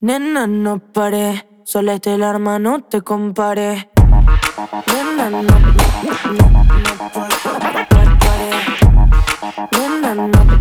Nena, no pare, sola el arma, no te compare. Nena, no pare. Nena,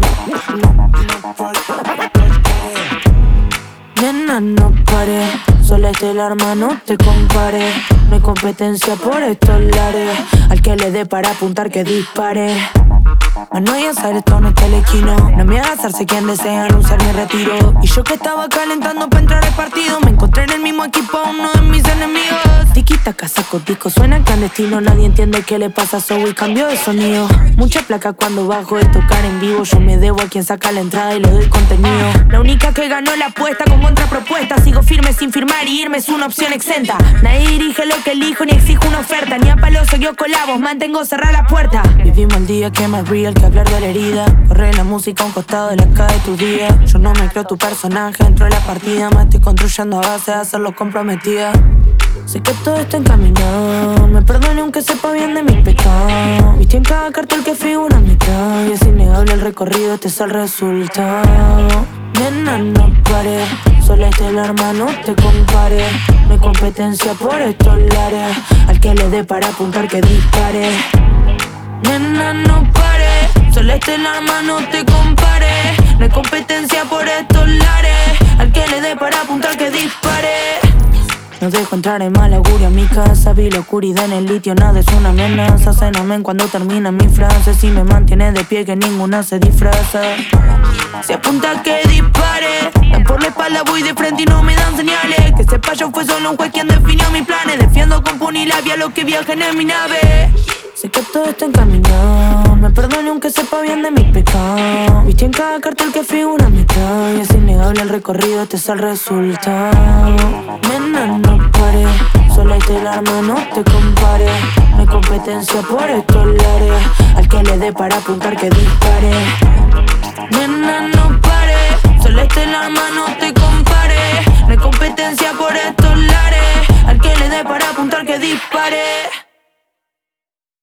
Nena, no pare, sola el arma, no te compare. No hay competencia por estos lares. Al que le dé para apuntar que dispare. No hay azar, esto no es telequino. No me hagas hacerse quien desea anunciar mi retiro. Y yo que estaba calentando para entrar al partido, me encontré en el mismo equipo a uno de mis enemigos. Tiquita, saco disco, suena clandestino. Nadie entiende qué le pasa a Zoe, cambio de sonido. Mucha placa cuando bajo de tocar en vivo. Yo me debo a quien saca la entrada y le doy contenido. La única que ganó la apuesta con contrapropuesta. Sigo firme sin firmar y irme es una opción exenta. Nadie dirige lo que elijo ni exijo una oferta. Ni a palos yo colabos, mantengo cerrada la puerta. Vivimos el día que más real que hablar de la herida. Corre la música a un costado de la calle de tu día. Yo no me creo tu personaje dentro de la partida. Me estoy construyendo a base de hacerlo comprometida. Sé que todo está encaminado. Me perdone aunque sepa bien de mis pecados. Viste en cada cartel que figura mi cara. Y es innegable el recorrido, este es el resultado. Nena, no pare, sola el arma, no te compare. No hay competencia por estos lares. Al que le dé para apuntar que dispare. Nena, no pare, sola el arma, no te compare. No hay competencia por estos lares. Al que le dé para apuntar que dispare. No dejo entrar en mal augurio a mi casa. Vi la oscuridad en el litio, nada es una amenaza. Cename cuando termina mi frase. Si me mantiene de pie que ninguna se disfraza. Se apunta que dispare. Dan por la espalda, voy de frente y no me dan señales. Que sepa yo fue solo un juez quien definió mis planes. Defiendo con punilabia lo que viajen en mi nave. Sé que todo está encaminado. Me perdone aunque sepa bien de mis pecados. Viste en cada cartel que figura mi cara. Y es innegable el recorrido, este es el resultado. Nena, no pare, sola el arma, no te compare. No hay competencia por estos lares. Al que le dé para apuntar que dispare.